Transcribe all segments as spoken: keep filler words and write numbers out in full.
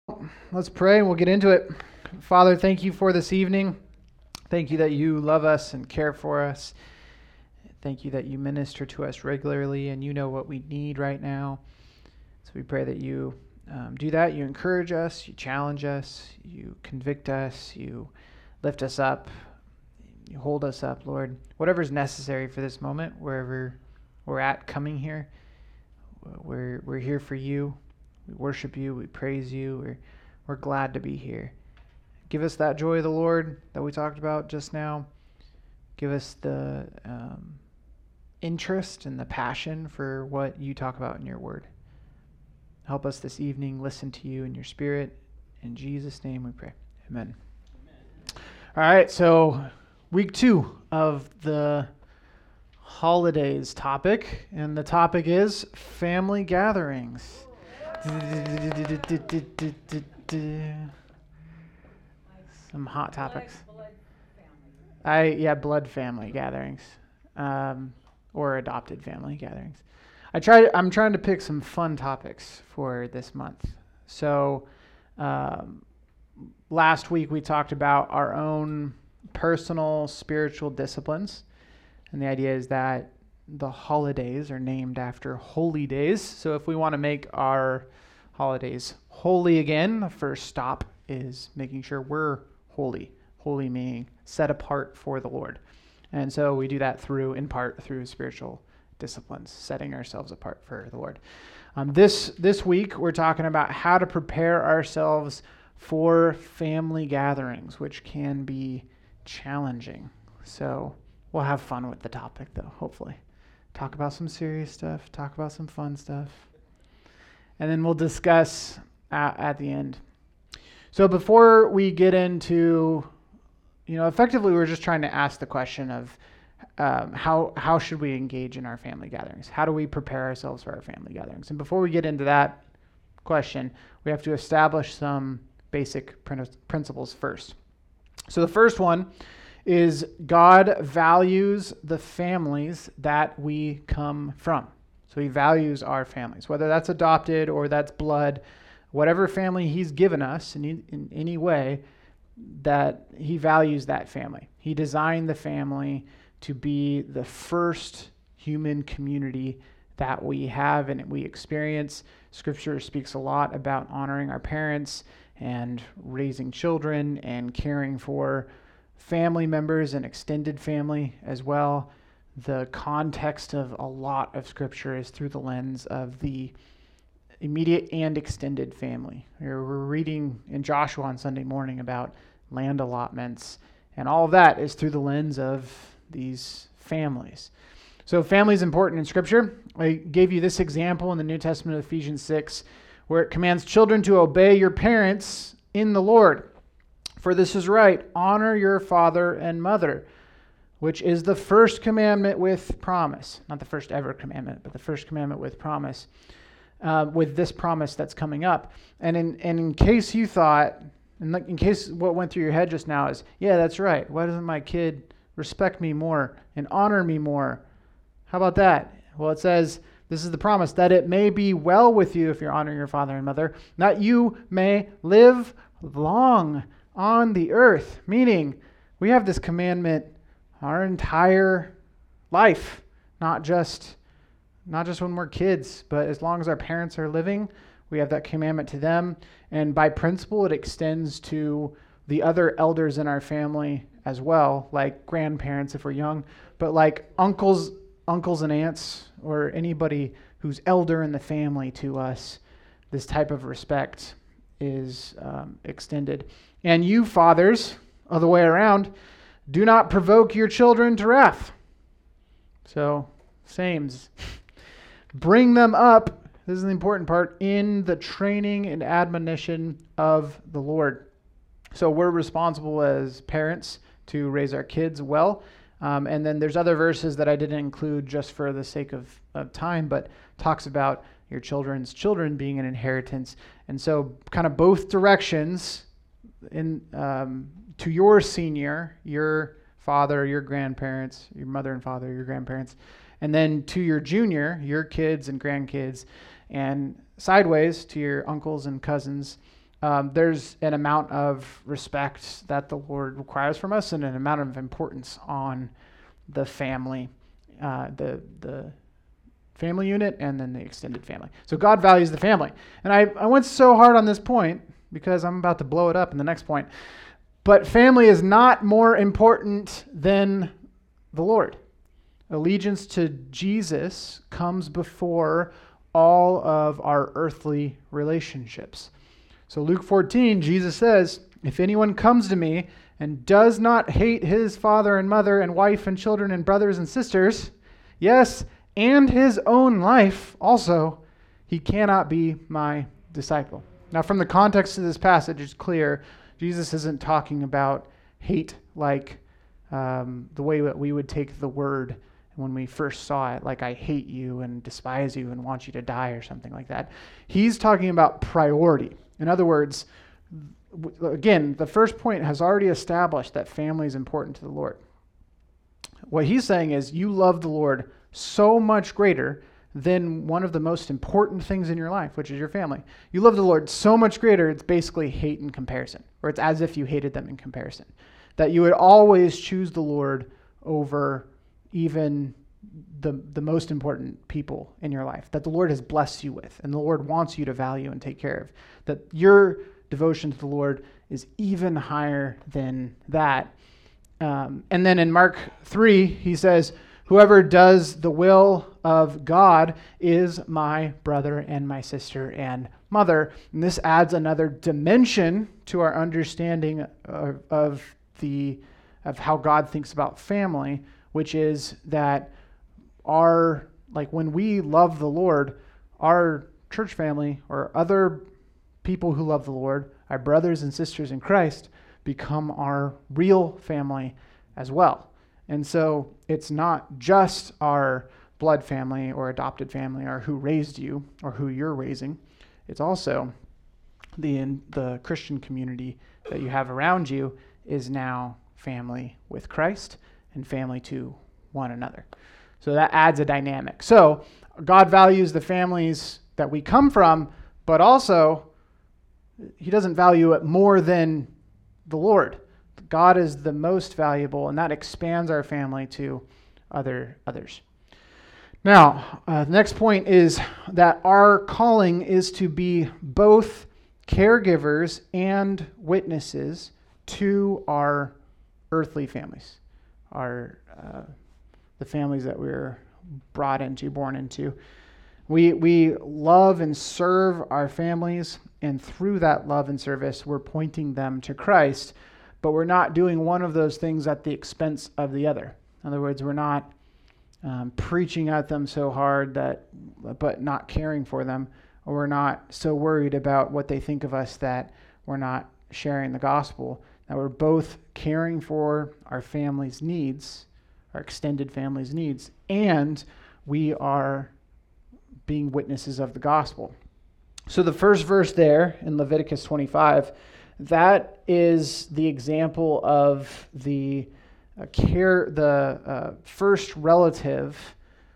Let's pray and we'll get into it. Father, thank you for this evening. Thank you that you love us and care for us. Thank you that you minister to us regularly and you know what we need right now. So we pray that you um, do that. You encourage us, you challenge us, you convict us, you lift us up, you hold us up, Lord. Whatever is necessary for this moment, wherever we're at coming here, we're we're here for you. We worship you. We praise you. We're, we're glad to be here. Give us that joy of the Lord that we talked about just now. Give us the um, interest and the passion for what you talk about in your word. Help us this evening listen to you in your spirit. In Jesus' name we pray. Amen. Amen. All right, so week two of the holidays topic, and the topic is family gatherings. Some hot topics. I yeah, blood family gatherings, um, or adopted family gatherings. I try. I'm trying to pick some fun topics for this month. So, um, last week we talked about our own personal spiritual disciplines, and the idea is that the holidays are named after holy days. So if we want to make our holidays holy again, the first stop is making sure we're holy. Holy meaning set apart for the Lord. And so we do that through, in part, through spiritual disciplines, setting ourselves apart for the Lord. Um, this this week, we're talking about how to prepare ourselves for family gatherings, which can be challenging. So we'll have fun with the topic, though, hopefully. Talk about some serious stuff, talk about some fun stuff, and then we'll discuss at, at the end. So before we get into, you know, effectively we're just trying to ask the question of um, how how should we engage in our family gatherings? How do we prepare ourselves for our family gatherings? And before we get into that question, we have to establish some basic prin- principles first. So the first one is God values the families that we come from. So he values our families, whether that's adopted or that's blood, whatever family he's given us in, in any way, that he values that family. He designed the family to be the first human community that we have and we experience. Scripture speaks a lot about honoring our parents and raising children and caring for family members and extended family as well. The context of a lot of scripture is through the lens of the immediate and extended family. We're reading in Joshua on Sunday morning about land allotments, and all of that is through the lens of these families. So family is important in scripture. I gave you this example in the New Testament of Ephesians six, where it commands children to obey your parents in the Lord. For this is right, honor your father and mother, which is the first commandment with promise. Not the first ever commandment, but the first commandment with promise. Uh, with this promise that's coming up. And in, and in case you thought, in, in case what went through your head just now is, yeah, that's right. Why doesn't my kid respect me more and honor me more? How about that? Well, it says, this is the promise, that it may be well with you if you're honoring your father and mother, that you may live long on the earth. Meaning, we have this commandment our entire life, not just not just when we're kids, but as long as our parents are living, we have that commandment to them. And by principle, it extends to the other elders in our family as well, like grandparents if we're young, but like uncles, uncles and aunts, or anybody who's elder in the family to us. This type of respect is um, extended. And you fathers, other way around, do not provoke your children to wrath. So, sames. Bring them up, this is the important part, in the training and admonition of the Lord. So we're responsible as parents to raise our kids well. Um, and then there's other verses that I didn't include just for the sake of, of time, but talks about your children's children being an inheritance. And so kind of both directions in um, to your senior, your father, your grandparents, your mother and father, your grandparents, and then to your junior, your kids and grandkids, and sideways to your uncles and cousins um, there's an amount of respect that the Lord requires from us and an amount of importance on the family, uh, the the family unit and then the extended family. So God values the family. And I, I went so hard on this point because I'm about to blow it up in the next point. But family is not more important than the Lord. Allegiance to Jesus comes before all of our earthly relationships. So Luke fourteen, Jesus says, if anyone comes to me and does not hate his father and mother and wife and children and brothers and sisters, yes, and his own life also, he cannot be my disciple. Now, from the context of this passage, it's clear Jesus isn't talking about hate like um, the way that we would take the word when we first saw it, like I hate you and despise you and want you to die or something like that. He's talking about priority. In other words, again, the first point has already established that family is important to the Lord. What he's saying is you love the Lord so much greater than one of the most important things in your life, which is your family. You love the Lord so much greater, it's basically hate in comparison, or it's as if you hated them in comparison. That you would always choose the Lord over even the, the most important people in your life, that the Lord has blessed you with, and the Lord wants you to value and take care of. That your devotion to the Lord is even higher than that. Um, and then in Mark three, he says, whoever does the will of God is my brother and my sister and mother. And this adds another dimension to our understanding of, of the of how God thinks about family, which is that our, like when we love the Lord, our church family or other people who love the Lord, our brothers and sisters in Christ, become our real family as well. And so it's not just our blood family or adopted family or who raised you or who you're raising. It's also the the Christian community that you have around you is now family with Christ and family to one another. So that adds a dynamic. So God values the families that we come from, but also he doesn't value it more than the Lord. God is the most valuable, and that expands our family to other others. Now, uh, the next point is that our calling is to be both caregivers and witnesses to our earthly families, our uh, the families that we're brought into, born into. We we love and serve our families, and through that love and service, we're pointing them to Christ. But we're not doing one of those things at the expense of the other. In other words, we're not um, preaching at them so hard that, but not caring for them, or we're not so worried about what they think of us that we're not sharing the gospel. That we're both caring for our family's needs, our extended family's needs, and we are being witnesses of the gospel. So the first verse there in Leviticus twenty-five, that is the example of the uh, care, the uh, first relative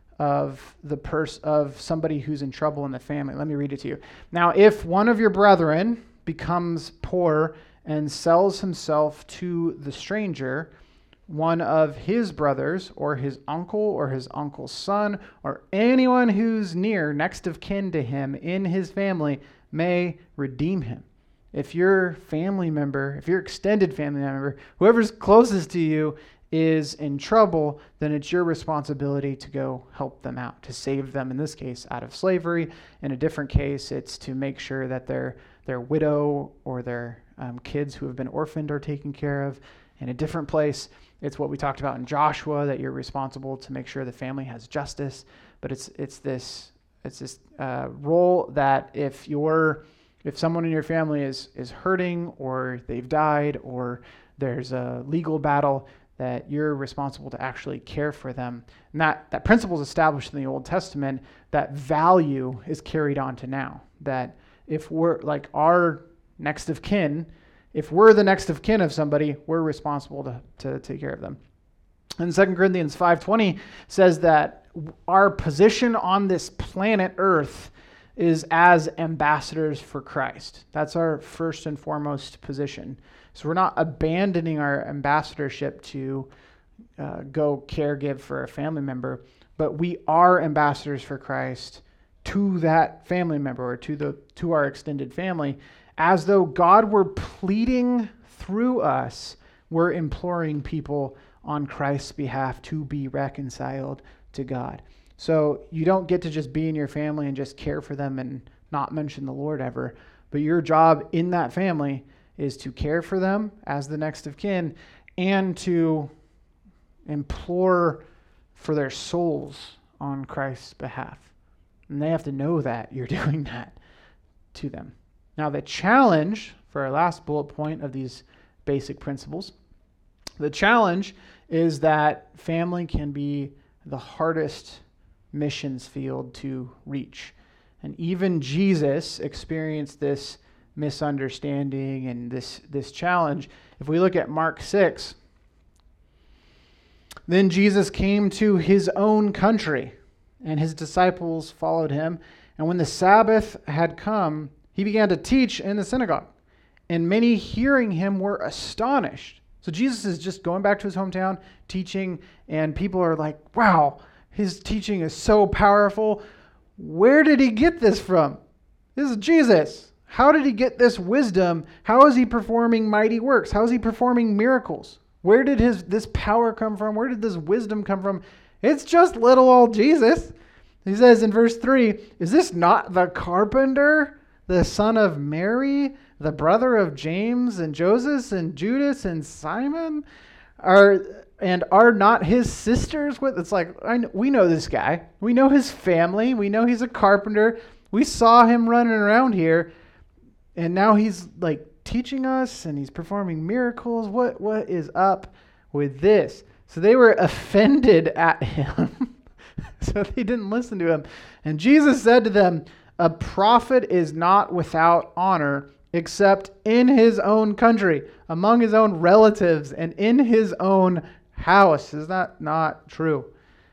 of the pers- of somebody who's in trouble in the family. Let me read it to you. Now, if one of your brethren becomes poor and sells himself to the stranger, one of his brothers or his uncle or his uncle's son or anyone who's near, next of kin to him in his family may redeem him. If your family member, if your extended family member, whoever's closest to you is in trouble, then it's your responsibility to go help them out, to save them, in this case, out of slavery. In a different case, it's to make sure that their their widow or their um, kids who have been orphaned are taken care of. In a different place, it's what we talked about in Joshua, that you're responsible to make sure the family has justice. But it's it's this it's this uh, role that if you're If someone in your family is is hurting or they've died or there's a legal battle, that you're responsible to actually care for them. And that, that principle is established in the Old Testament. That value is carried on to now. That if we're like our next of kin, if we're the next of kin of somebody, we're responsible to, to take care of them. And Second Corinthians five twenty says that our position on this planet Earth is as ambassadors for Christ. That's our first and foremost position. So we're not abandoning our ambassadorship to uh, go caregive for a family member, but we are ambassadors for Christ to that family member or to the to our extended family, as though God were pleading through us. We're imploring people on Christ's behalf to be reconciled to God. So you don't get to just be in your family and just care for them and not mention the Lord ever, but your job in that family is to care for them as the next of kin and to implore for their souls on Christ's behalf. And they have to know that you're doing that to them. Now, the challenge for our last bullet point of these basic principles, the challenge is that family can be the hardest missions field to reach. And even Jesus experienced this misunderstanding and this, this challenge. If we look at Mark six, then Jesus came to his own country, and his disciples followed him. And when the Sabbath had come, he began to teach in the synagogue. And many hearing him were astonished. So Jesus is just going back to his hometown, teaching, and people are like, wow, his teaching is so powerful. Where did he get this from? This is Jesus. How did he get this wisdom? How is he performing mighty works? How is he performing miracles? Where did his this power come from? Where did this wisdom come from? It's just little old Jesus. He says in verse three, is this not the carpenter, the son of Mary, the brother of James and Joseph and Judas and Simon? Are and are not his sisters with? It's like, I know, we know this guy. We know his family. We know he's a carpenter. We saw him running around here, and now he's like teaching us and he's performing miracles. What what is up with this? So they were offended at him. So they didn't listen to him. And Jesus said to them, a prophet is not without honor except in his own country, among his own relatives, and in his own house. Is that not true?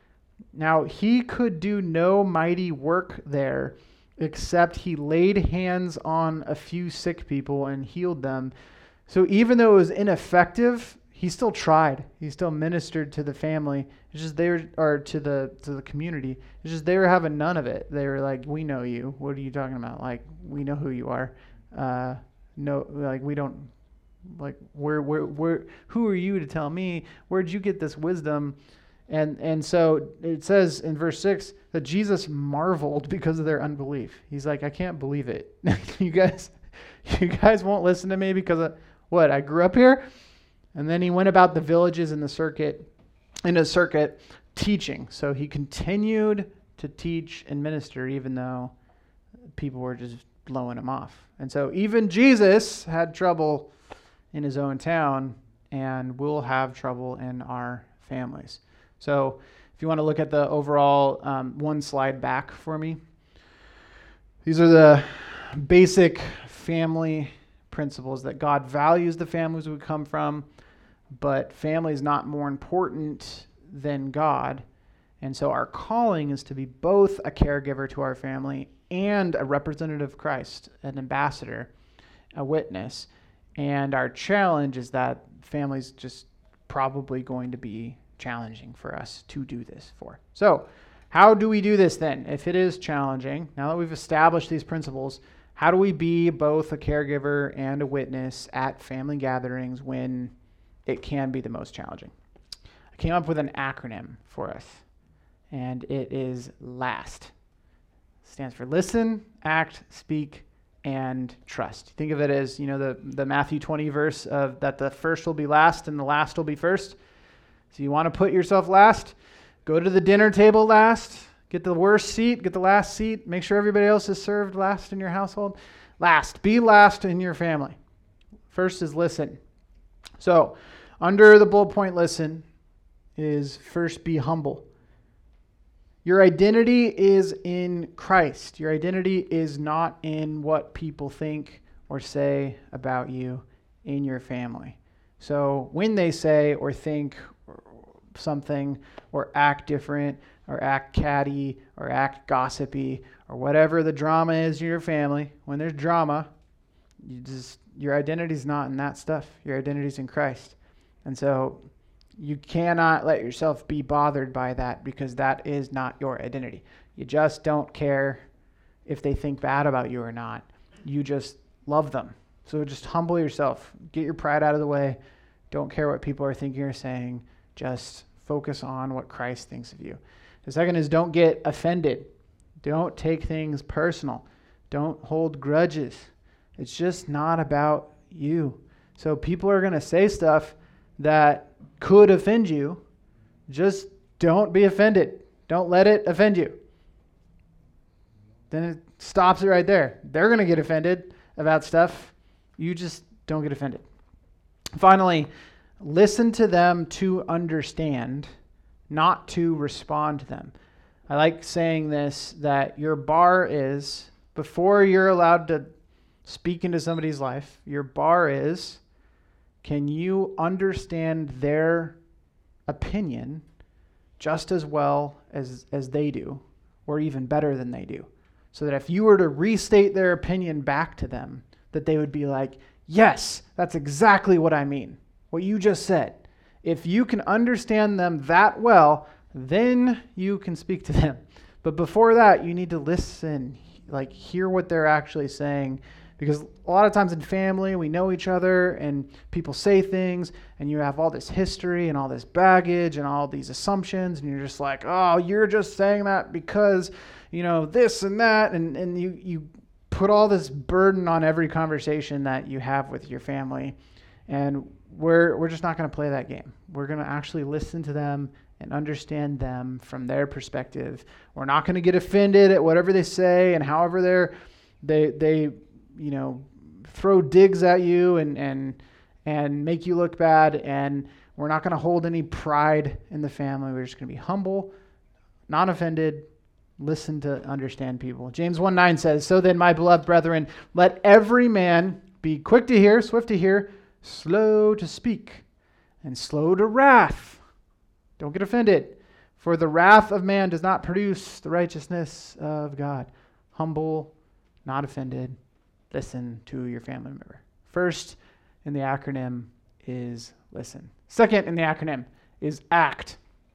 Now, he could do no mighty work there, except he laid hands on a few sick people and healed them. So even though it was ineffective, he still tried. He still ministered to the family. It's just they were, or to the to the community. It's just they were having none of it. They were like, "We know you. What are you talking about? Like, we know who you are. Uh, no, like we don't. Like, where, where, where? Who are you to tell me? Where'd you get this wisdom?" And and so it says in verse six that Jesus marveled because of their unbelief. He's like, I can't believe it. you guys, you guys won't listen to me because of what? I grew up here. And then he went about the villages in the circuit, in a circuit, teaching. So he continued to teach and minister, even though people were just blowing him off. And so even Jesus had trouble in his own town, and will have trouble in our families. So if you want to look at the overall um, one slide back for me, these are the basic family principles that God values the families we come from, but family is not more important than God. And so our calling is to be both a caregiver to our family and a representative of Christ, an ambassador, a witness. And our challenge is that family's just probably going to be challenging for us to do this for. So how do we do this then? If it is challenging, now that we've established these principles, how do we be both a caregiver and a witness at family gatherings when it can be the most challenging? I came up with an acronym for us, and it is LAST. It stands for listen, act, speak, and trust. Think of it as, you know, the, the Matthew twenty verse of that the first will be last and the last will be first. So you want to put yourself last, go to the dinner table last, get the worst seat, get the last seat, make sure everybody else is served last in your household. Last, be last in your family. First is listen. So under the bullet point listen is first be humble. Your identity is in Christ. Your identity is not in what people think or say about you in your family. So when they say or think something or act different or act catty or act gossipy or whatever the drama is in your family, when there's drama, you just your identity's not in that stuff. Your identity's in Christ. And so you cannot let yourself be bothered by that, because that is not your identity. You just don't care if they think bad about you or not. You just love them. So just humble yourself. Get your pride out of the way. Don't care what people are thinking or saying. Just focus on what Christ thinks of you. The second is, don't get offended. Don't take things personal. Don't hold grudges. It's just not about you. So people are going to say stuff that could offend you. Just don't be offended. Don't let it offend you. Then it stops it right there. They're going to get offended about stuff. You just don't get offended. Finally, listen to them to understand, not to respond to them. I like saying this, that your bar is, before you're allowed to speak into somebody's life, your bar is, can you understand their opinion just as well as, as they do, or even better than they do? So that if you were to restate their opinion back to them, that they would be like, yes, that's exactly what I mean, what you just said. If you can understand them that well, then you can speak to them. But before that, you need to listen, like hear what they're actually saying. Because a lot of times in family, we know each other and people say things and you have all this history and all this baggage and all these assumptions, and you're just like, oh, you're just saying that because, you know, this and that. And, and you, you put all this burden on every conversation that you have with your family. And we're, we're just not going to play that game. We're going to actually listen to them and understand them from their perspective. We're not going to get offended at whatever they say and however they're, they, they, you know, throw digs at you and, and, and make you look bad. And we're not going to hold any pride in the family. We're just going to be humble, not offended, listen to understand people. James one nine says, so then, my beloved brethren, let every man be quick to hear, swift to hear, slow to speak, and slow to wrath. Don't get offended. For the wrath of man does not produce the righteousness of God. Humble, not offended. Listen to your family member. First in the acronym is listen. Second in the acronym is act.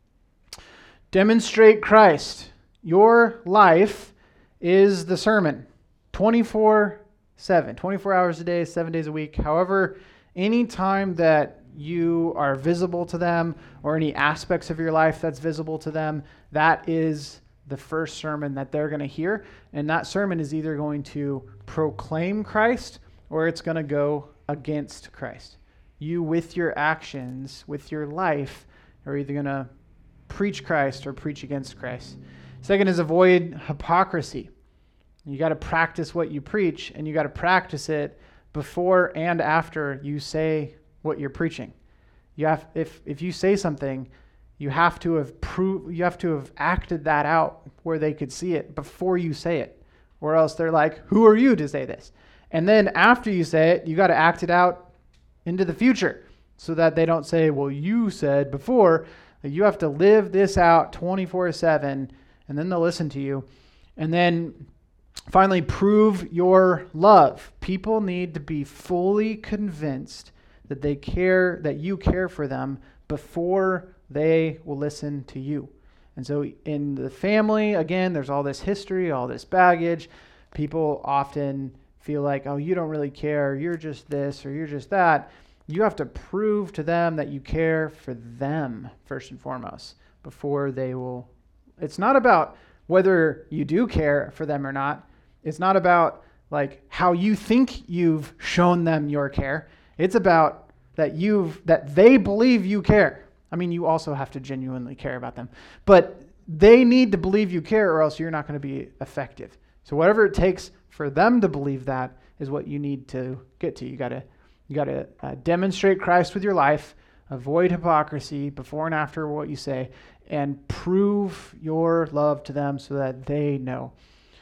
Demonstrate Christ. Your life is the sermon. twenty-four seven. twenty-four hours a day, seven days a week. However, any time that you are visible to them, or any aspects of your life that's visible to them, that is the first sermon that they're going to hear. And that sermon is either going to proclaim Christ or it's going to go against Christ. You, with your actions, with your life, are either going to preach Christ or preach against Christ. Second is avoid hypocrisy. You got to practice what you preach, and you got to practice it before and after you say what you're preaching. You have, if if you say something, you have to have proved, you have to have acted that out where they could see it before you say it, or else they're like, "Who are you to say this?" And then after you say it, you got to act it out into the future, so that they don't say, "Well, you said before." You have to live this out twenty-four seven, and then they'll listen to you. And then finally, prove your love. People need to be fully convinced that they care, that you care for them before they will listen to you. And so in the family, again, there's all this history, all this baggage. People often feel like, oh, you don't really care. You're just this or you're just that. You have to prove to them that you care for them first and foremost before they will. It's not about whether you do care for them or not. It's not about like how you think you've shown them your care. It's about that you've that they believe you care. I mean, you also have to genuinely care about them, but they need to believe you care, or else you're not going to be effective. So whatever it takes for them to believe that is what you need to get to. You got to you got to uh, demonstrate Christ with your life, avoid hypocrisy before and after what you say, and prove your love to them so that they know.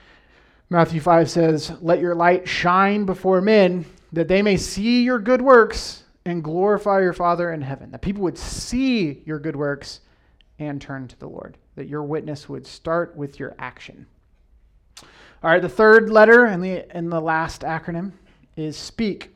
Matthew five says, "Let your light shine before men, that they may see your good works and glorify your Father in heaven." That people would see your good works and turn to the Lord. That your witness would start with your action. All right, the third letter in the in the last acronym is speak.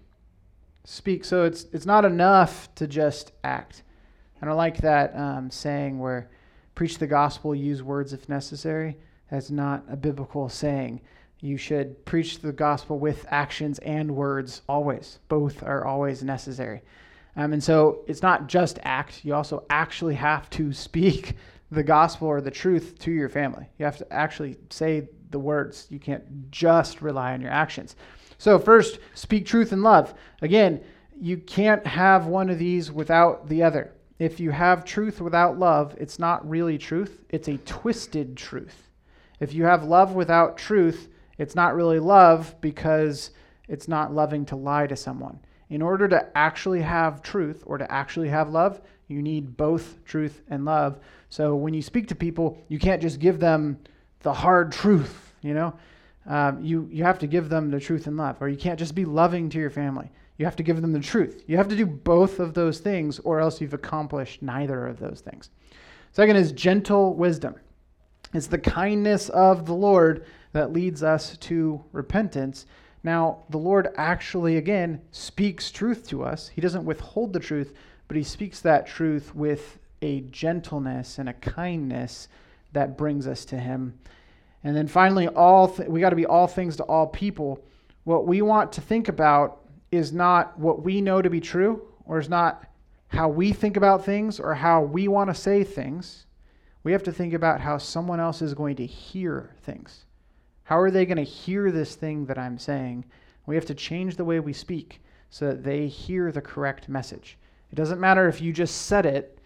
Speak. So it's it's not enough to just act. And I like that um, saying where preach the gospel, use words if necessary. That's not a biblical saying. You should preach the gospel with actions and words always. Both are always necessary. Um, and so it's not just act. You also actually have to speak the gospel or the truth to your family. You have to actually say the words. You can't just rely on your actions. So first, speak truth in love. Again, you can't have one of these without the other. If you have truth without love, it's not really truth. It's a twisted truth. If you have love without truth, it's not really love because it's not loving to lie to someone. In order to actually have truth or to actually have love, you need both truth and love. So when you speak to people, you can't just give them the hard truth, you know? Um, you, you have to give them the truth and love, or you can't just be loving to your family. You have to give them the truth. You have to do both of those things, or else you've accomplished neither of those things. Second is gentle wisdom. It's the kindness of the Lord that leads us to repentance. Now, the Lord actually, again, speaks truth to us. He doesn't withhold the truth, but he speaks that truth with a gentleness and a kindness that brings us to him. And then finally, all th- we got to be all things to all people. What we want to think about is not what we know to be true, or is not how we think about things or how we want to say things. We have to think about how someone else is going to hear things. How are they going to hear this thing that I'm saying? We have to change the way we speak so that they hear the correct message. It doesn't matter if you just said it,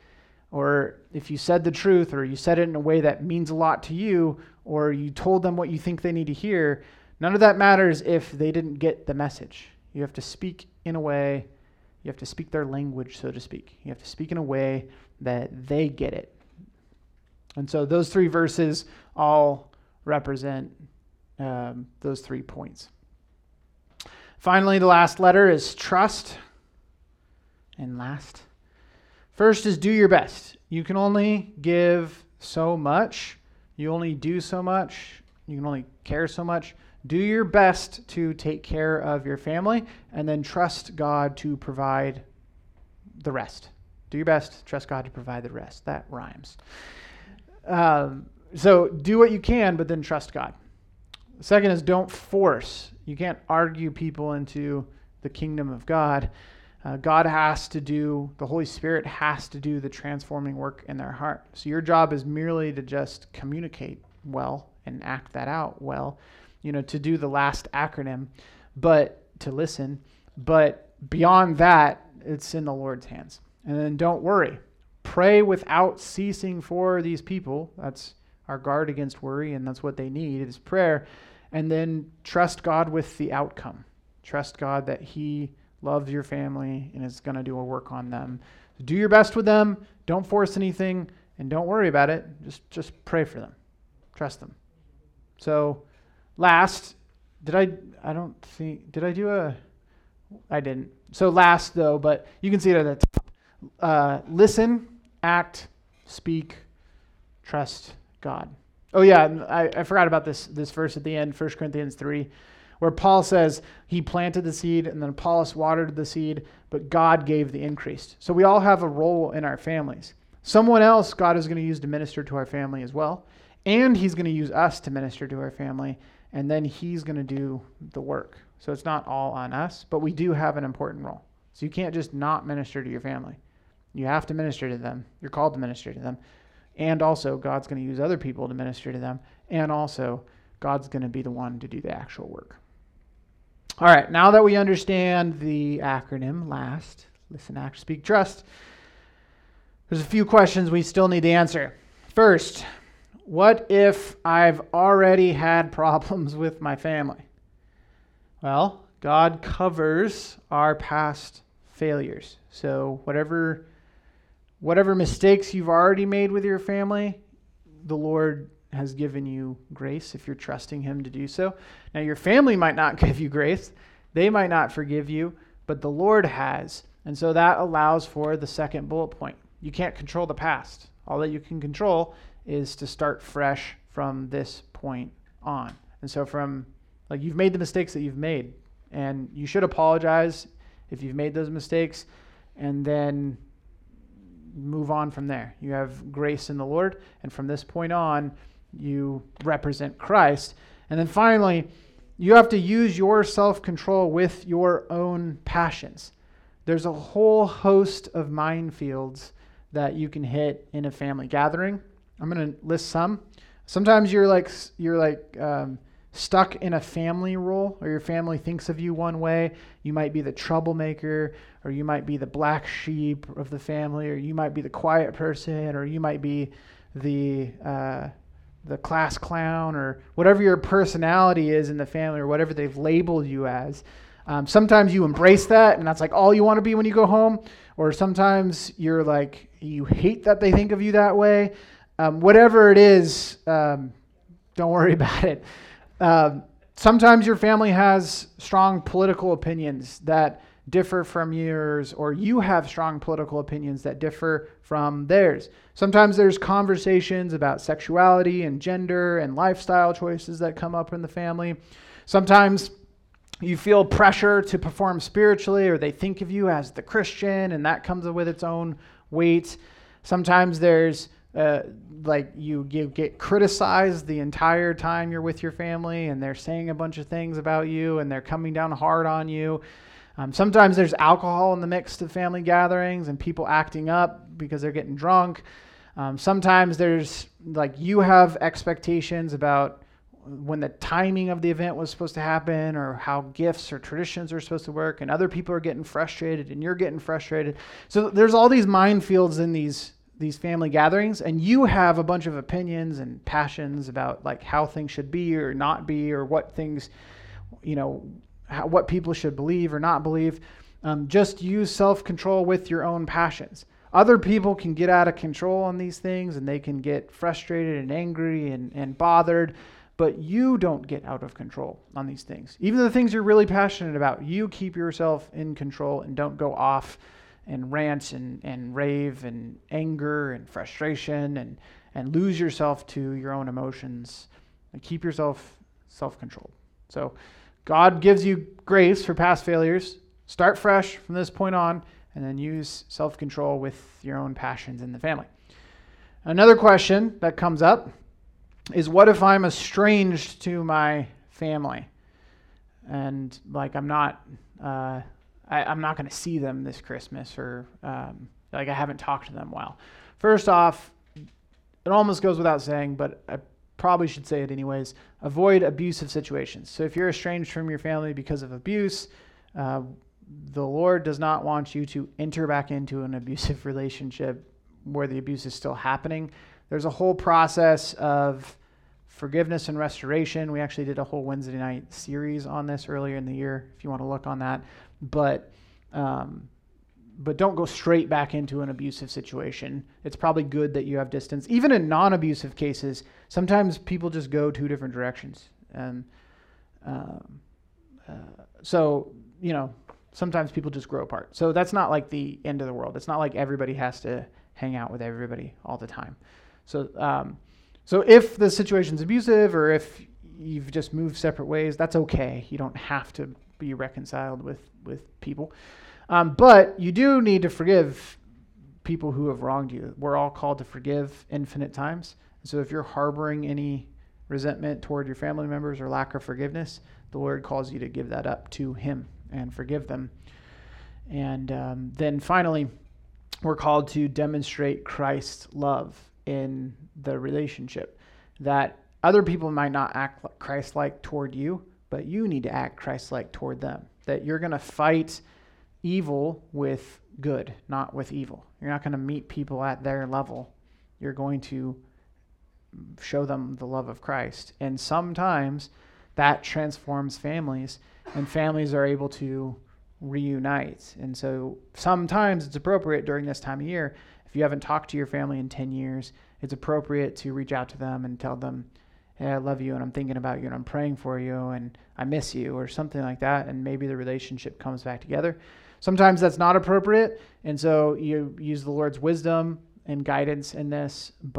or if you said the truth, or you said it in a way that means a lot to you, or you told them what you think they need to hear. None of that matters if they didn't get the message. You have to speak in a way, you have to speak their language, so to speak. You have to speak in a way that they get it. And so those three verses all represent um, those three points. Finally, the last letter is trust. And last, first is do your best. You can only give so much. You only do so much. You can only care so much. Do your best to take care of your family, and then trust God to provide the rest. Do your best, trust God to provide the rest. That rhymes. Um, so do what you can, but then trust God. The second is don't force. You can't argue people into the kingdom of God. Uh, God has to do, the Holy Spirit has to do the transforming work in their heart. So your job is merely to just communicate well and act that out well. You know, to do the last acronym, but to listen. But beyond that, it's in the Lord's hands. And then don't worry. Pray without ceasing for these people. That's our guard against worry, and that's what they need is prayer. And then trust God with the outcome. Trust God that he loves your family and is going to do a work on them. Do your best with them. Don't force anything, and don't worry about it. Just, just pray for them. Trust them. So last, did I, I don't think, did I do a, I didn't. So last though, but you can see it at the top. Uh, listen, act, speak, trust God. Oh yeah, I, I forgot about this, this verse at the end, First Corinthians three, where Paul says he planted the seed and then Apollos watered the seed, but God gave the increase. So we all have a role in our families. Someone else God is going to use to minister to our family as well. And he's going to use us to minister to our family. And then he's going to do the work. So it's not all on us, but we do have an important role. So you can't just not minister to your family. You have to minister to them. You're called to minister to them. And also, God's going to use other people to minister to them. And also, God's going to be the one to do the actual work. All right, now that we understand the acronym LAST, listen, act, speak, trust, there's a few questions we still need to answer. First, what if I've already had problems with my family? Well, God covers our past failures. So whatever whatever mistakes you've already made with your family, the Lord has given you grace if you're trusting him to do so. Now, your family might not give you grace. They might not forgive you, but the Lord has. And so that allows for the second bullet point. You can't control the past. All that you can control is to start fresh from this point on. And so from, like, you've made the mistakes that you've made, and you should apologize if you've made those mistakes, and then move on from there. You have grace in the Lord, and from this point on, you represent Christ. And then finally, you have to use your self-control with your own passions. There's a whole host of minefields that you can hit in a family gathering. I'm going to list some. Sometimes you're like you're like um, stuck in a family role, or your family thinks of you one way. You might be the troublemaker, or you might be the black sheep of the family, or you might be the quiet person, or you might be the uh, the class clown, or whatever your personality is in the family, or whatever they've labeled you as. Um, sometimes you embrace that, and that's like all you want to be when you go home. Or sometimes you're like, you hate that they think of you that way. Um, whatever it is, um, don't worry about it. Um, sometimes your family has strong political opinions that differ from yours, or you have strong political opinions that differ from theirs. Sometimes there's conversations about sexuality and gender and lifestyle choices that come up in the family. Sometimes you feel pressure to perform spiritually, or they think of you as the Christian, and that comes with its own weight. Sometimes there's uh, like you, you get criticized the entire time you're with your family, and they're saying a bunch of things about you, and they're coming down hard on you. Um, sometimes there's alcohol in the mix of family gatherings, and people acting up because they're getting drunk. Um, sometimes there's like you have expectations about when the timing of the event was supposed to happen, or how gifts or traditions are supposed to work, and other people are getting frustrated and you're getting frustrated. So there's all these minefields in these these family gatherings, and you have a bunch of opinions and passions about like how things should be or not be, or what things, you know, how, what people should believe or not believe. Um, just use self-control with your own passions. Other people can get out of control on these things, and they can get frustrated and angry and, and bothered. But you don't get out of control on these things. Even the things you're really passionate about, you keep yourself in control and don't go off and rant and, and rave and anger and frustration and, and lose yourself to your own emotions, and keep yourself self-controlled. So God gives you grace for past failures. Start fresh from this point on, and then use self-control with your own passions in the family. Another question that comes up is, what if I'm estranged to my family, and like I'm not, uh, I, I'm not going to see them this Christmas, or um, like I haven't talked to them well. First off, it almost goes without saying, but I probably should say it anyways. Avoid abusive situations. So if you're estranged from your family because of abuse, uh, the Lord does not want you to enter back into an abusive relationship where the abuse is still happening. There's a whole process of forgiveness and restoration. We actually did a whole Wednesday night series on this earlier in the year, if you want to look on that. But um, but don't go straight back into an abusive situation. It's probably good that you have distance. Even in non-abusive cases, sometimes people just go two different directions. And um, uh, so, you know, sometimes people just grow apart. So that's not like the end of the world. It's not like everybody has to hang out with everybody all the time. So um, so if the situation's abusive, or if you've just moved separate ways, that's okay. You don't have to be reconciled with, with people. Um, but you do need to forgive people who have wronged you. We're all called to forgive infinite times. So if you're harboring any resentment toward your family members or lack of forgiveness, the Lord calls you to give that up to Him and forgive them. And um, then finally, we're called to demonstrate Christ's love in the relationship, that other people might not act like Christ-like toward you, but you need to act Christ-like toward them. That you're going to fight evil with good, not with evil. You're not going to meet people at their level. You're going to show them the love of Christ. And sometimes that transforms families, and families are able to reunite. And so sometimes it's appropriate during this time of year, if you haven't talked to your family in ten years, it's appropriate to reach out to them and tell them, hey, I love you, and I'm thinking about you, and I'm praying for you, and I miss you, or something like that, and maybe the relationship comes back together. Sometimes that's not appropriate, and so you use the Lord's wisdom and guidance in this, but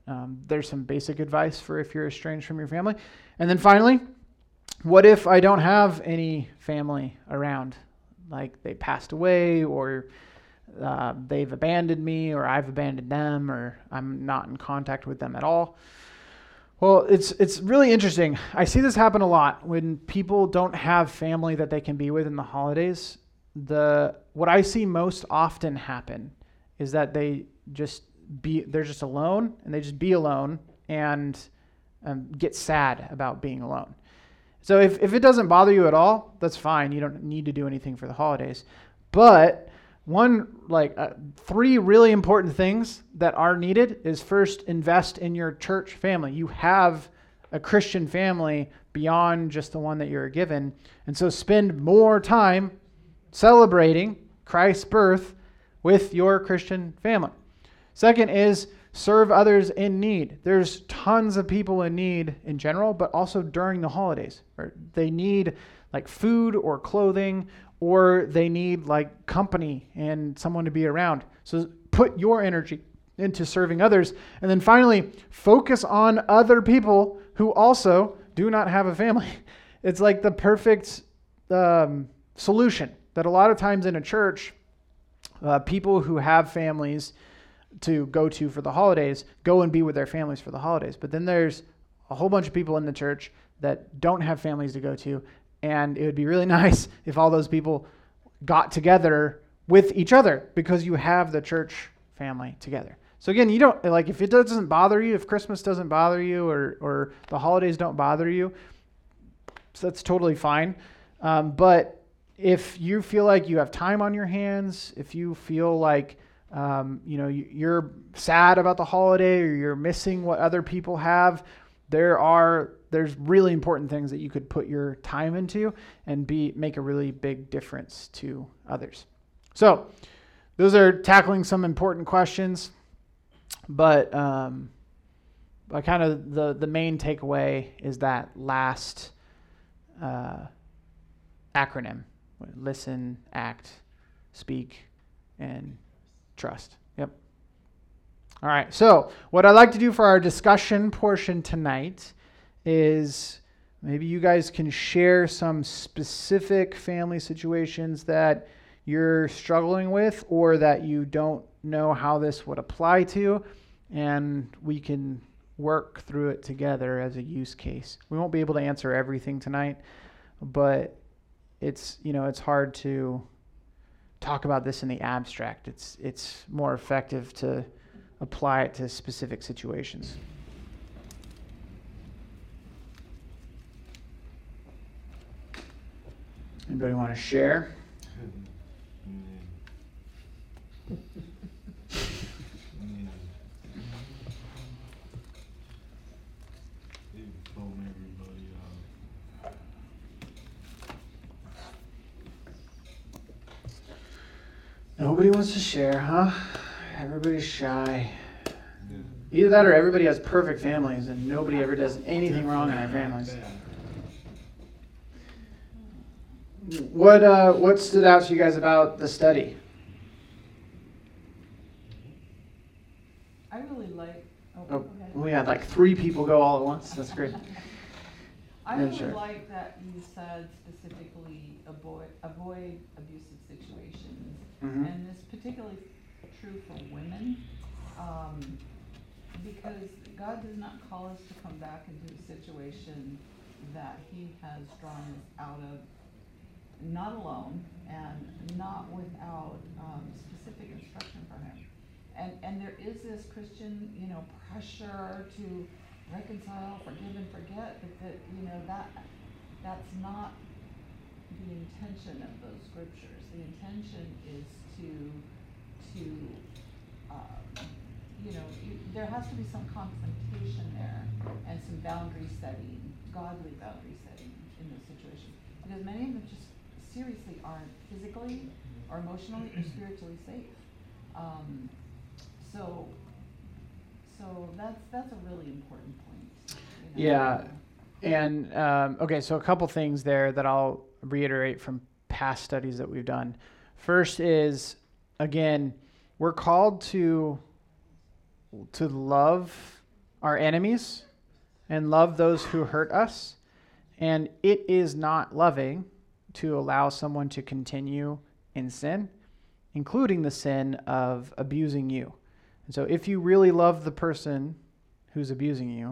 um, there's some basic advice for if you're estranged from your family. And then finally, what if I don't have any family around? Like they passed away, or uh, they've abandoned me, or I've abandoned them, or I'm not in contact with them at all. Well, it's it's really interesting. I see this happen a lot when people don't have family that they can be with in the holidays. The what I see most often happen is that they just be they're just alone, and they just be alone and um, get sad about being alone. So if, if it doesn't bother you at all, that's fine. You don't need to do anything for the holidays. But one, like uh, three really important things that are needed is first, invest in your church family. You have a Christian family beyond just the one that you're given. And so spend more time celebrating Christ's birth with your Christian family. Second is serve others in need. There's tons of people in need in general, but also during the holidays. Or they need like food or clothing, or they need like company and someone to be around. So put your energy into serving others. And then finally, focus on other people who also do not have a family. It's like the perfect um, solution that a lot of times in a church, uh, people who have families to go to for the holidays, go and be with their families for the holidays. But then there's a whole bunch of people in the church that don't have families to go to, and it would be really nice if all those people got together with each other, because you have the church family together. So again, you don't, like, if it doesn't bother you, if Christmas doesn't bother you, or or the holidays don't bother you, so that's totally fine. Um, but if you feel like you have time on your hands, if you feel like Um, you know, you're sad about the holiday, or you're missing what other people have, there are, there's really important things that you could put your time into and be, make a really big difference to others. So those are tackling some important questions, but, um, but kind of the, the main takeaway is that last, uh, acronym: listen, act, speak, and trust. Yep. All right. So what I'd like to do for our discussion portion tonight is maybe you guys can share some specific family situations that you're struggling with, or that you don't know how this would apply to, and we can work through it together as a use case. We won't be able to answer everything tonight, but it's, you know, it's hard to talk about this in the abstract. It's it's more effective to apply it to specific situations. Anybody want to share? Nobody wants to share, huh? Everybody's shy. Either that, or everybody has perfect families and nobody ever does anything wrong in our families. What uh, what stood out to you guys about the study? I really like. Oh, oh we had like three people go all at once. That's great. I really sure. like that you said specifically avoid avoid abusive situations, mm-hmm. and this particularly true for women, um, because God does not call us to come back into a situation that He has drawn us out of, not alone and not without um, specific instruction from Him. And and there is this Christian, you know, pressure to reconcile, forgive, and forget, but that, you know, that that's not the intention of those scriptures. The intention is to to um, you know, you, there has to be some confrontation there and some boundary setting, godly boundary setting in those situations, because many of them just seriously aren't physically or emotionally or spiritually safe. Um, so. So that's that's a really important point. You know? Yeah, and um, okay, so a couple things there that I'll reiterate from past studies that we've done. First is, again, we're called to to love our enemies and love those who hurt us. And it is not loving to allow someone to continue in sin, including the sin of abusing you. And so if you really love the person who's abusing you,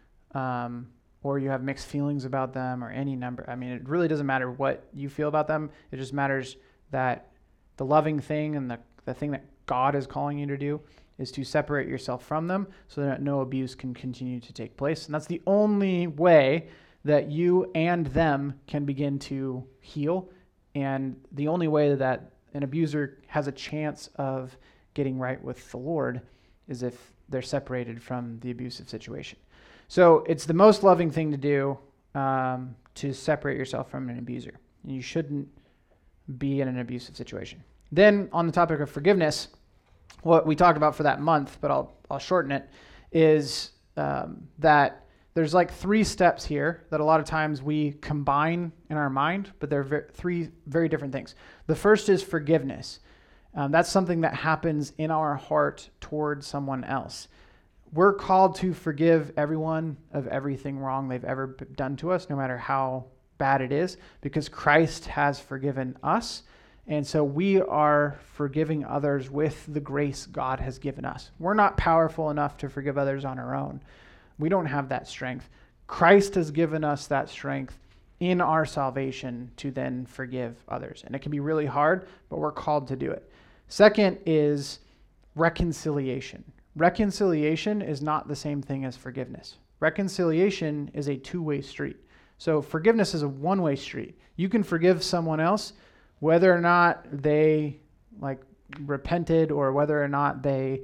um, or you have mixed feelings about them or any number, I mean, it really doesn't matter what you feel about them. It just matters that the loving thing and the, the thing that God is calling you to do is to separate yourself from them so that no abuse can continue to take place. And that's the only way that you and them can begin to heal, and the only way that an abuser has a chance of getting right with the Lord is if they're separated from the abusive situation. So it's the most loving thing to do, um, to separate yourself from an abuser. You shouldn't be in an abusive situation. Then on the topic of forgiveness, what we talked about for that month, but I'll I'll shorten it, is um, that there's like three steps here that a lot of times we combine in our mind, but they're ver- three very different things. The first is forgiveness. Um, that's something that happens in our heart towards someone else. We're called to forgive everyone of everything wrong they've ever done to us, no matter how bad it is, because Christ has forgiven us. And so we are forgiving others with the grace God has given us. We're not powerful enough to forgive others on our own. We don't have that strength. Christ has given us that strength in our salvation to then forgive others. And it can be really hard, but we're called to do it. Second is reconciliation. Reconciliation is not the same thing as forgiveness. Reconciliation is a two-way street. So forgiveness is a one-way street. You can forgive someone else whether or not they like repented or whether or not they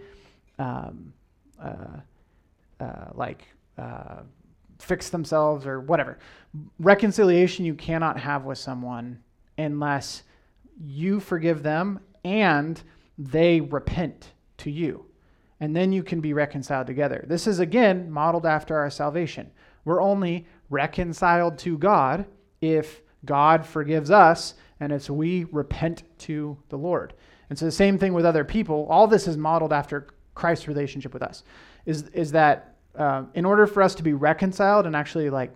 um, uh, uh, like uh, fix themselves or whatever. Reconciliation you cannot have with someone unless you forgive them and they repent to you. And then you can be reconciled together. This is, again, modeled after our salvation. We're only reconciled to God if God forgives us and if we repent to the Lord. And so the same thing with other people. All this is modeled after Christ's relationship with us. Is is that uh, in order for us to be reconciled and actually like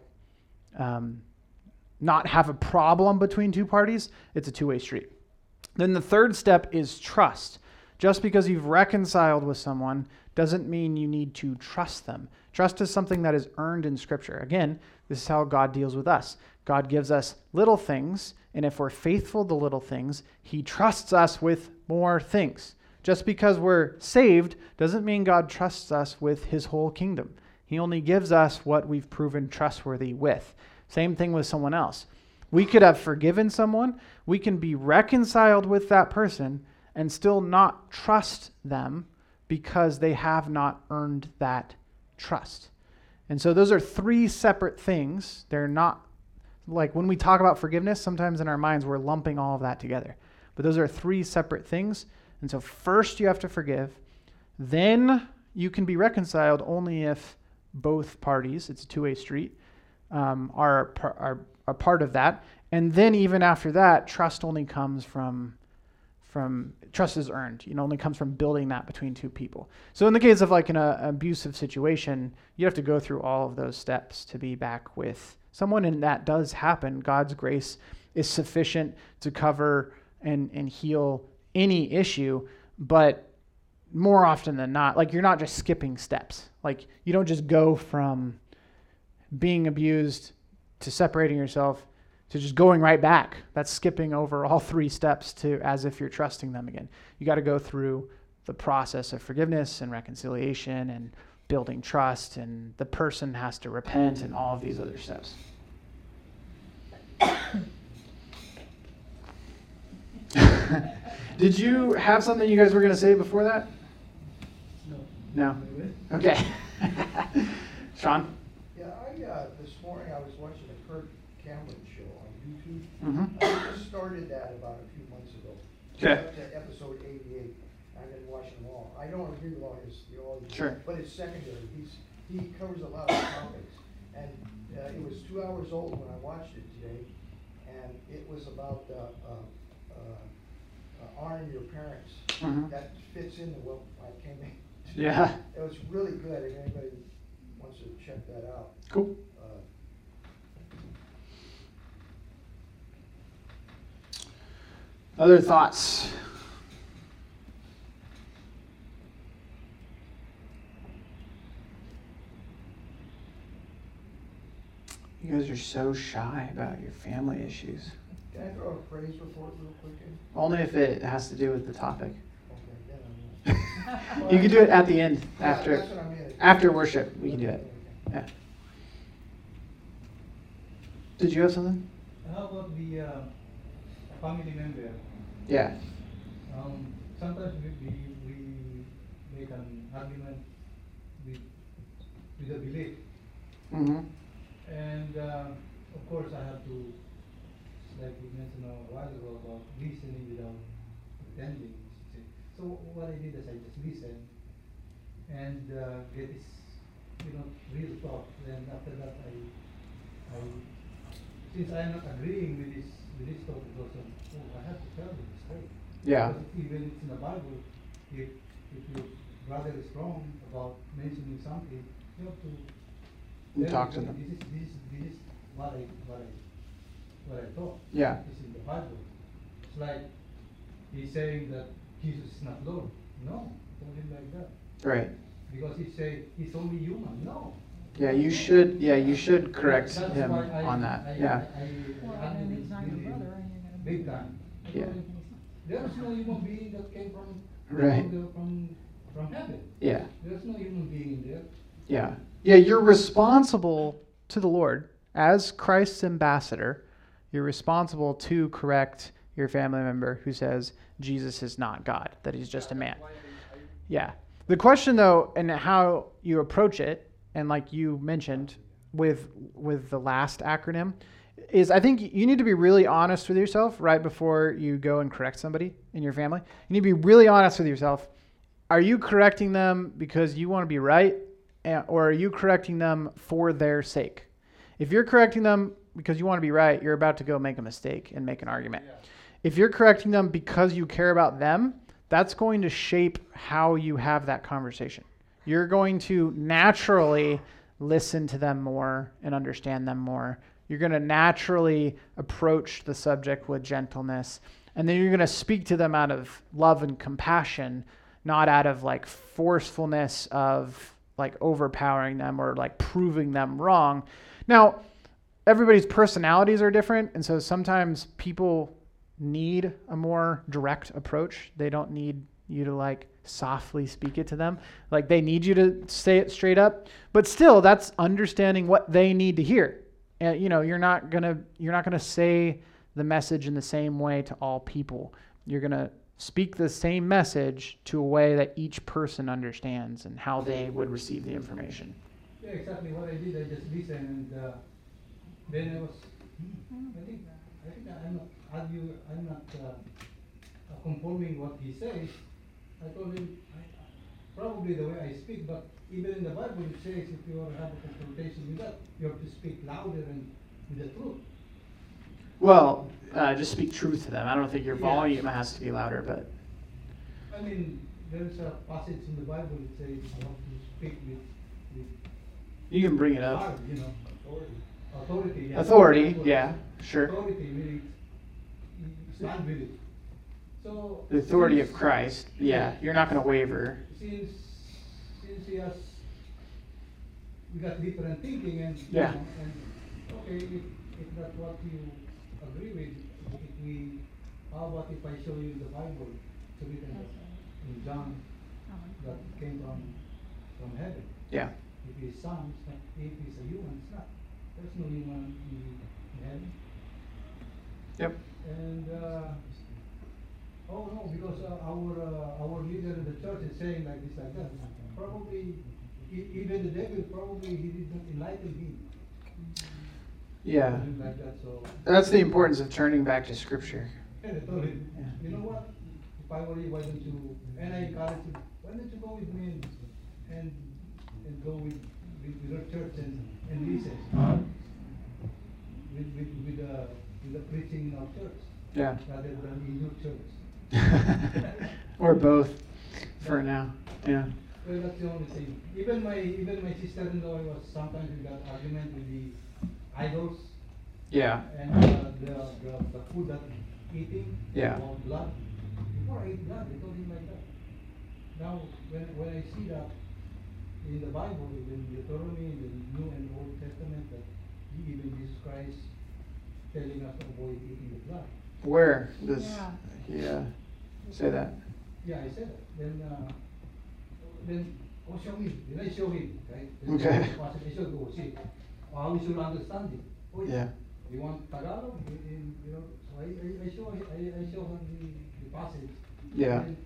um, not have a problem between two parties, it's a two-way street. Then the third step is trust. Just because you've reconciled with someone doesn't mean you need to trust them. Trust is something that is earned in Scripture. Again, this is how God deals with us. God gives us little things, and if we're faithful to little things, He trusts us with more things. Just because we're saved doesn't mean God trusts us with His whole kingdom. He only gives us what we've proven trustworthy with. Same thing with someone else. We could have forgiven someone. We can be reconciled with that person and still not trust them because they have not earned that trust. And so those are three separate things. They're not, like when we talk about forgiveness, sometimes in our minds we're lumping all of that together. But those are three separate things. And so first you have to forgive. Then you can be reconciled only if both parties, it's a two-way street, um, are, are, are part of that. And then even after that, trust only comes from From trust is earned. It only comes from building that between two people. So in the case of like an uh, abusive situation, you have to go through all of those steps to be back with someone, and that does happen. God's grace is sufficient to cover and and heal any issue, but more often than not, like you're not just skipping steps. Like you don't just go from being abused to separating yourself to just going right back. That's skipping over all three steps to as if you're trusting them again. You got to go through the process of forgiveness and reconciliation and building trust, and the person has to repent and all of these other steps. Did you have something you guys were going to say before that? No. No? Okay. Sean? Yeah, I, uh, this morning I was watching a Kirk Cameron show on YouTube. Mm-hmm. I just started that about a few months ago. Okay. Up to episode eighty-eight. I've been watching them all. I don't agree with all his theology, Sure. but it's secondary. He's he covers a lot of topics, and uh, it was two hours old when I watched it today, and it was about uh, uh, uh, uh, honoring your parents. Mm-hmm. That fits into what I came in. Yeah. It was really good. If anybody wants to check that out. Cool. Uh, Other thoughts? You guys are so shy about your family issues. Can I throw a praise report real quick in? Only if it has to do with the topic. Okay, then I'm You can do it at the end, Yeah, after that's what I mean. after worship. We can do it. Yeah. Did you have something? How about the uh, family member? Yeah. Um, sometimes we, we, we make an argument with, with a belief. Mm-hmm. And uh, of course I have to, like we mentioned a while ago about listening without pretending. So what I did is I just listened and uh, get this, you know, real thought. Then after that I, I since I'm not agreeing with this with this thought, because of, oh, I have to tell them straight. Yeah. Because even it's in the Bible, if if your brother is wrong about mentioning something, you have to You tell talk to him, them. This is this is this is what I what I what I thought. Yeah. It's in the Bible. It's like he's saying that Jesus is not Lord. No, tell him like that. Right. Because he say he's only human. No. Yeah, you should. Yeah, you should correct That's him why I- on that. I- Yeah. I, I, Well, I and he's not your really brother, and you're gonna. big time. I Yeah. told him, there's no human being that came from Right. from, the, from from heaven. Yeah. There's no human being in there. Yeah. Yeah, you're responsible to the Lord as Christ's ambassador. You're responsible to correct your family member who says Jesus is not God, that he's just a man. Yeah. The question though, and how you approach it, and like you mentioned with with the last acronym, is I think you need to be really honest with yourself right before you go and correct somebody in your family. You need to be really honest with yourself. Are you correcting them because you want to be right, or are you correcting them for their sake? If you're correcting them because you want to be right, you're about to go make a mistake and make an argument. Yeah. If you're correcting them because you care about them, that's going to shape how you have that conversation. You're going to naturally listen to them more and understand them more. You're going to naturally approach the subject with gentleness. And then you're going to speak to them out of love and compassion, not out of like forcefulness of like overpowering them or like proving them wrong. Now, everybody's personalities are different. And so sometimes people need a more direct approach. They don't need you to like softly speak it to them. Like they need you to say it straight up, but still that's understanding what they need to hear. And you know, you're not going to you're not going to say the message in the same way to all people. You're going to speak the same message to a way that each person understands and how they would receive the information. Yeah, exactly what I did. I just listened, and uh, then I was. Hmm, I think I think I'm not argue. I'm not uh, conforming what he says. I told him I, probably the way I speak, but even in the Bible it says if you want to have a confrontation with that, you have to speak louder and with the truth. Well, uh, just speak truth to them. I don't think your Yeah. volume has to be louder, but I mean, there's a passage in the Bible that says you have to speak with, with you can bring it up. power, you know, authority. Authority, yeah. Authority, yeah, sure. Authority meaning stand with it. So The authority since- of Christ, yeah, you're not going to waver. Since since he has, we got different thinking, and you Yeah. know, and okay, if if that's what you agree with, if we, how about if I show you the Bible, it's written in John that came from from heaven. Yeah. If he's son, it's not, if he's a human, it's not. There's no human in, in heaven. Yep. And uh, oh no, because uh, our uh, our leader in the church is saying like this, like that. Probably e- even the devil, probably he did not enlighten him. Yeah. Something like that. So That's the importance of turning back to Scripture. and I told him, Yeah. you know what? If I were you, why don't you? And I encouraged him. Why don't you go with me and and, and go with with, with our church and and listen with with with the with the preaching in our church Yeah. rather than in your church. Or both for now. Yeah. Well, that's the only thing. Even my even my sister-in-law was sometimes in that argument with the idols Yeah. and uh, the, the the food that eating. Yeah. About blood. Before I eat blood, they told him like that. Now, when when I see that in the Bible, in Deuteronomy, in the New and Old Testament, that even Jesus Christ telling us to avoid eating the blood. Where does Yeah. he uh, say that? Yeah, I said that. Then, uh, then, oh, show me. Then I show him, right? Then Okay. I showed, oh, see, how we should understand it. Oh, Yeah. You want Tagalog? In, in, you know, so I, I, I show, I, I show him the, the passage. Yeah. And,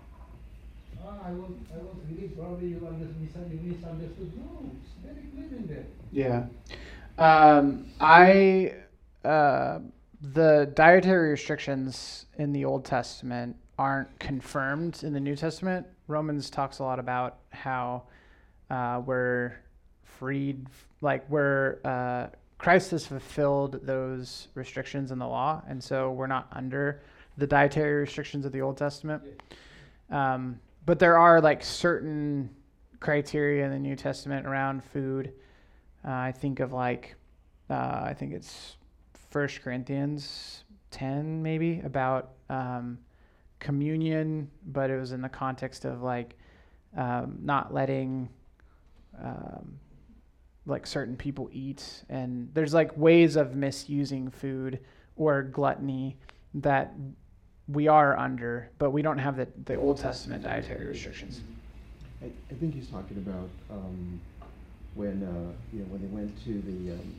ah, I won't, I won't believe. Probably you, under, you misunderstood. No, it's very clear in there. Yeah. Um, I uh, the dietary restrictions in the Old Testament aren't confirmed in the New Testament. Romans talks a lot about how uh, we're freed, like we're uh, Christ has fulfilled those restrictions in the law, and so we're not under the dietary restrictions of the Old Testament. Um, but there are like certain criteria in the New Testament around food. Uh, I think of like, uh, I think it's First Corinthians ten maybe about um, communion, but it was in the context of like um, not letting um, like certain people eat, and there's like ways of misusing food or gluttony that we are under, but we don't have the, the Old Testament dietary restrictions. I, I think he's talking about um, when uh, you know when they went to the um,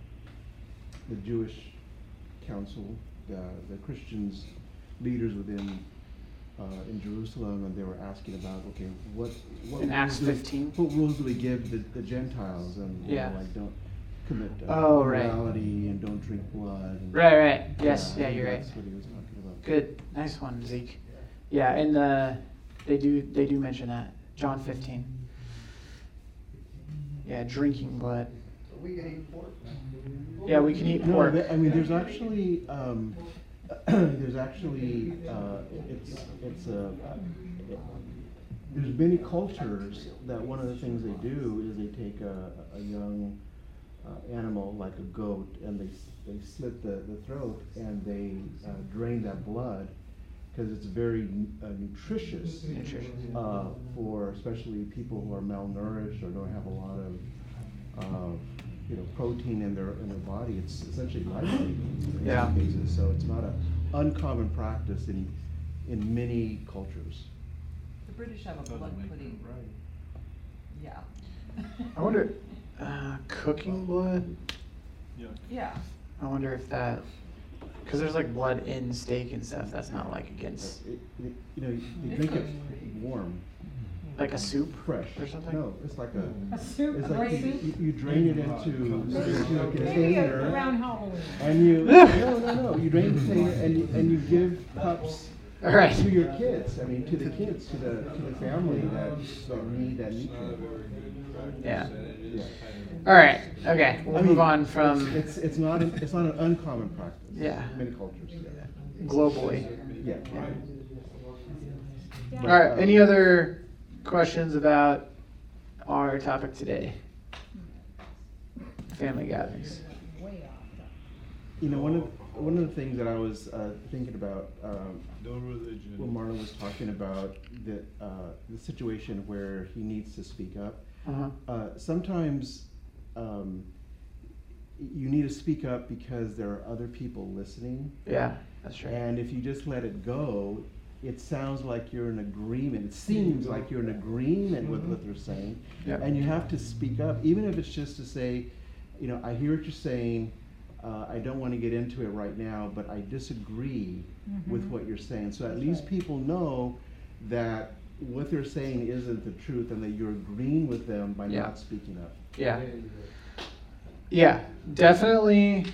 the Jewish council, the the Christians leaders within uh, in Jerusalem, and they were asking about okay, what what In Acts rules do- fifteen? what rules do we give the, the Gentiles, and you Yeah. know, like don't commit uh, Oh, right. immorality and don't drink blood. And, Right, right. Yes, yeah, I think you're right. That's what he was talking about. Good, nice one, Zeke. Yeah, and the they do they do mention that John fifteen. Yeah, drinking blood. So we can eat pork now. Yeah, we can eat No, pork. th- I mean, there's actually, um, there's actually, uh, it's, it's a, there's many cultures that one of the things they do is they take a, a young uh, animal like a goat and they, s- they slit the, the throat and they uh, drain that blood because it's very n- uh, nutritious Nutritious. uh, for especially people who are malnourished or don't have a lot of, uh, you know, protein in their in their body. It's essentially life-saving in Yeah. some cases. So it's not an uncommon practice in in many cultures. The British have a blood pudding. Yeah. I wonder, uh, cooking blood? Yeah. I wonder if that, because there's like blood in steak and stuff. That's not like against, It, it, you know, you drink it warm, like a soup fresh. or something? No, it's like a. A soup, It's a like you, soup? you, you drain it into, into a Maybe container. around Halloween. And you, no, no, no, you drain the container and you, and you give cups All right. to your kids, I mean, to the kids, to the, to the family that, that need that nutrient. Yeah. Yeah. All right. Okay. We'll I move mean, on from It's, it's not, an- it's not an uncommon practice. Yeah. In many cultures, yeah. globally. Yeah. All right. Any other questions about our topic today? Family gatherings. Way off. You know, one of, one of the things that I was, uh, thinking about, um, No religion. when Marlon was talking about the, uh, the situation where he needs to speak up, Uh-huh. uh, sometimes um, y- you need to speak up because there are other people listening. Yeah, that's right. And if you just let it go, it sounds like you're in agreement. It seems like you're in agreement with what they're saying. Yeah. And you have to speak up, even if it's just to say, you know, I hear what you're saying. Uh, I don't want to get into it right now, but I disagree with what you're saying. So at least people know that what they're saying isn't the truth and that you're agreeing with them by Yeah. not speaking up. Yeah. Yeah, definitely.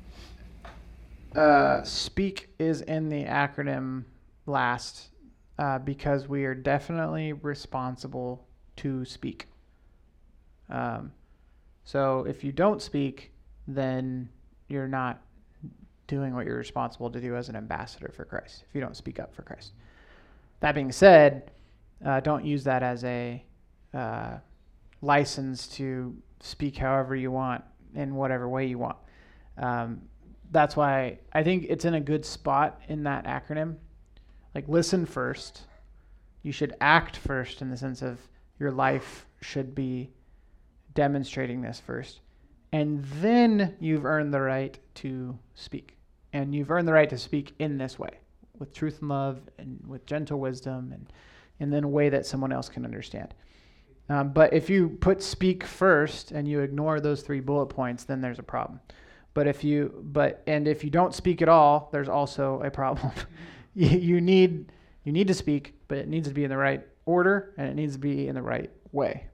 Uh, SPEAK is in the acronym last uh, because we are definitely responsible to speak. Um, so if you don't speak, then you're not doing what you're responsible to do as an ambassador for Christ, if you don't speak up for Christ. That being said, uh, don't use that as a uh, license to speak however you want in whatever way you want. Um, that's why I think it's in a good spot in that acronym. Like, listen first. You should act first, in the sense of your life should be demonstrating this first. And then you've earned the right to speak. And you've earned the right to speak in this way, with truth and love and with gentle wisdom, and, and in a way that someone else can understand. Um, but if you put speak first and you ignore those three bullet points, then there's a problem. But if you, but, and if you don't speak at all, there's also a problem. you, you need, you need to speak, but it needs to be in the right order, and it needs to be in the right way.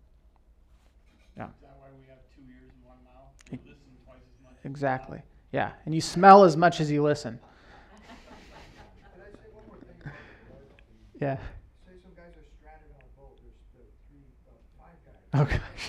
Yeah. Is that why we have two ears and one mouth? You listen twice as much. Exactly. Yeah. And you smell as much as you listen. Can I say one more thing about the boat? Yeah. Say some guys are stranded on a boat, there's the three, uh, five guys. Oh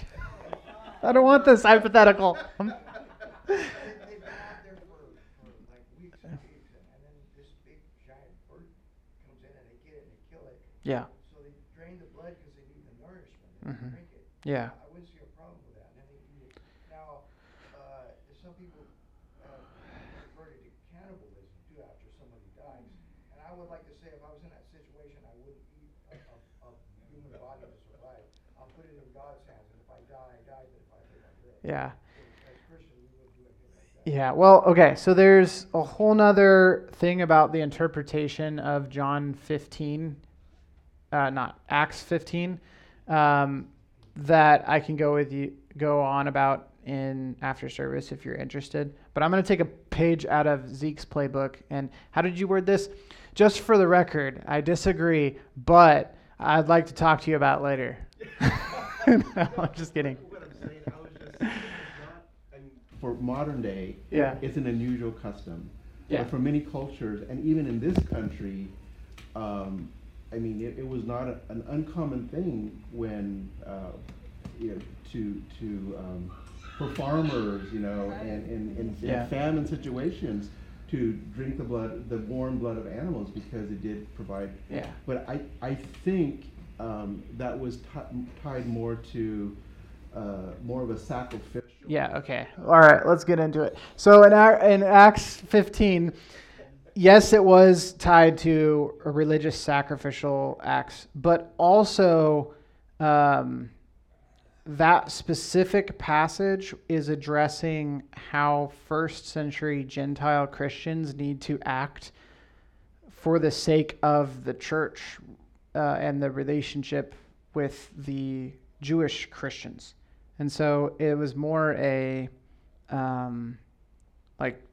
gosh. I don't want this hypothetical. They, they've been out there for, for like weeks and weeks, and, and then this big giant bird comes in and they get it and they kill it. Yeah. So they drain the blood because they need the nourishment, they Mhm. drink it. Yeah. I wouldn't see a problem with that, and then they eat it. Now, uh, some people, uh, refer to cannibalism too after somebody dies. And I would like to say, if I was in that situation, I wouldn't eat a, a, a human body to survive. I'll put it in God's hands, and if I die, I die, but if I live, I live. Yeah. As Christians, we wouldn't do anything like that. Yeah, well, okay, so there's a whole nother thing about the interpretation of John fifteen, uh, not Acts fifteen, um, that I can go with you, go on about in after service if you're interested. But I'm going to take a page out of Zeke's playbook. And how did you word this? Just for the record, I disagree, but I'd like to talk to you about later. No, I'm just kidding. What I'm saying, I was just saying, it's not, I mean, for modern day, Yeah. it's an unusual custom. Yeah. But for many cultures, and even in this country, um, I mean, it, it was not a, an uncommon thing when, uh, you know, to to um, for farmers, you know, and in, in, Yeah. in famine situations, to drink the blood, the warm blood of animals, because it did provide. Yeah. But I I think um, that was t- tied more to uh, more of a sacrificial. Yeah, okay. All right, let's get into it. So in, Ac- in Acts fifteen, yes, it was tied to a religious sacrificial acts, but also um, that specific passage is addressing how first century Gentile Christians need to act for the sake of the church uh, and the relationship with the Jewish Christians. And so it was more a um, like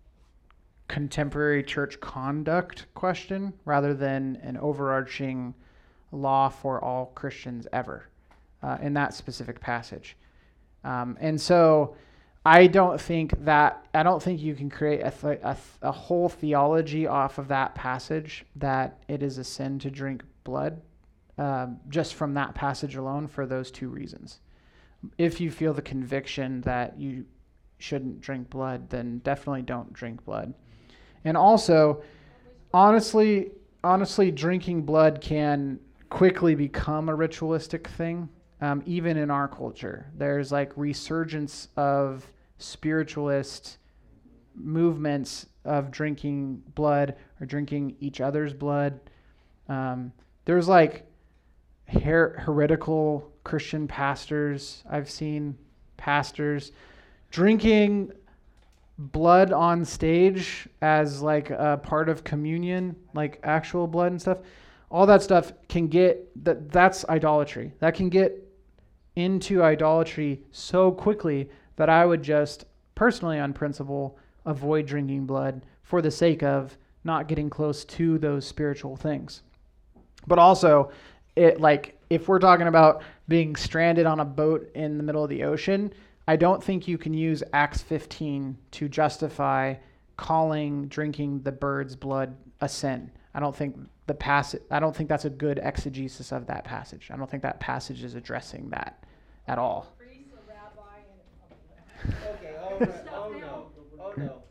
contemporary church conduct question rather than an overarching law for all Christians ever uh, in that specific passage. Um, and so I don't think that, I don't think you can create a, th- a, th- a whole theology off of that passage that it is a sin to drink blood um, just from that passage alone for those two reasons. If you feel the conviction that you shouldn't drink blood, then definitely don't drink blood. And also, honestly, honestly, drinking blood can quickly become a ritualistic thing, um, even in our culture. There's like resurgence of spiritualist movements of drinking blood or drinking each other's blood. Um, there's like her- heretical Christian pastors, I've seen pastors drinking blood on stage as like a part of communion, like actual blood and stuff. All that stuff can get, that that's idolatry. That can get into idolatry so quickly that I would just personally on principle avoid drinking blood for the sake of not getting close to those spiritual things. But also, it like if we're talking about being stranded on a boat in the middle of the ocean, I don't think you can use Acts fifteen to justify calling drinking the bird's blood a sin. I don't think the passage, I don't think that's a good exegesis of that passage. I don't think that passage is addressing that at all. Priest, a rabbi, and Okay, oh no, oh no, oh no.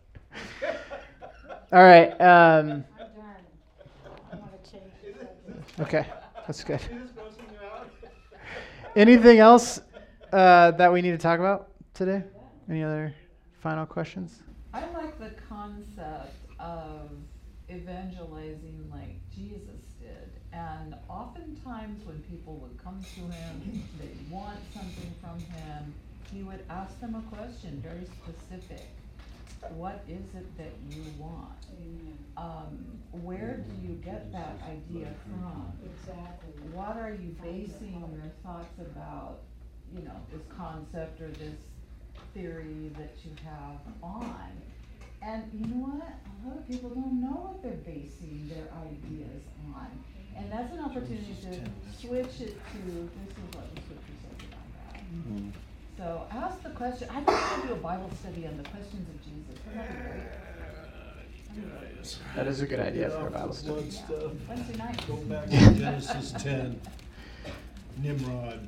All right. Um, I'm done. I want to change the subject. okay, that's good. Is this grossing you out? Anything else uh, that we need to talk about today? Any other final questions? I like the concept of evangelizing like Jesus did. And oftentimes when people would come to him, they'd want something from him, he would ask them a question, very specific. What is it that you want? Um, where do you get that idea from? Exactly. What are you basing your thoughts about, you know, this concept or this theory that you have on? And you know what? A lot of people don't know what they're basing their ideas on. And that's an opportunity to switch it to, this is what the scripture says about that. Mhm. So ask the question. I think we'll do a Bible study on the questions of Jesus. Wouldn't that be great? That'd be great. That is a good idea for a Bible Off the flood study. stuff. Wednesday night. Go back to Genesis ten. Nimrod.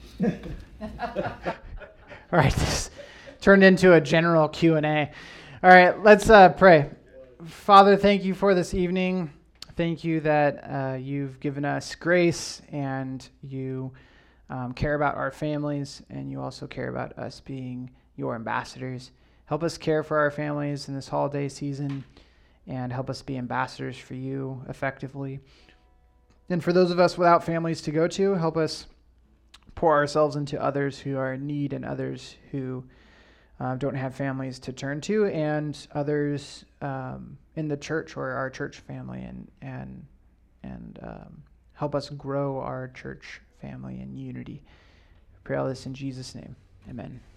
All right, this turned into a general Q and A. All right, let's uh, pray. Father, thank you for this evening. Thank you that uh, you've given us grace and you um, care about our families, and you also care about us being your ambassadors. Help us care for our families in this holiday season and help us be ambassadors for you effectively. And for those of us without families to go to, help us pour ourselves into others who are in need and others who uh, don't have families to turn to, and others um, in the church or our church family, and and and um, help us grow our church family in unity. We pray all this in Jesus' name. Amen.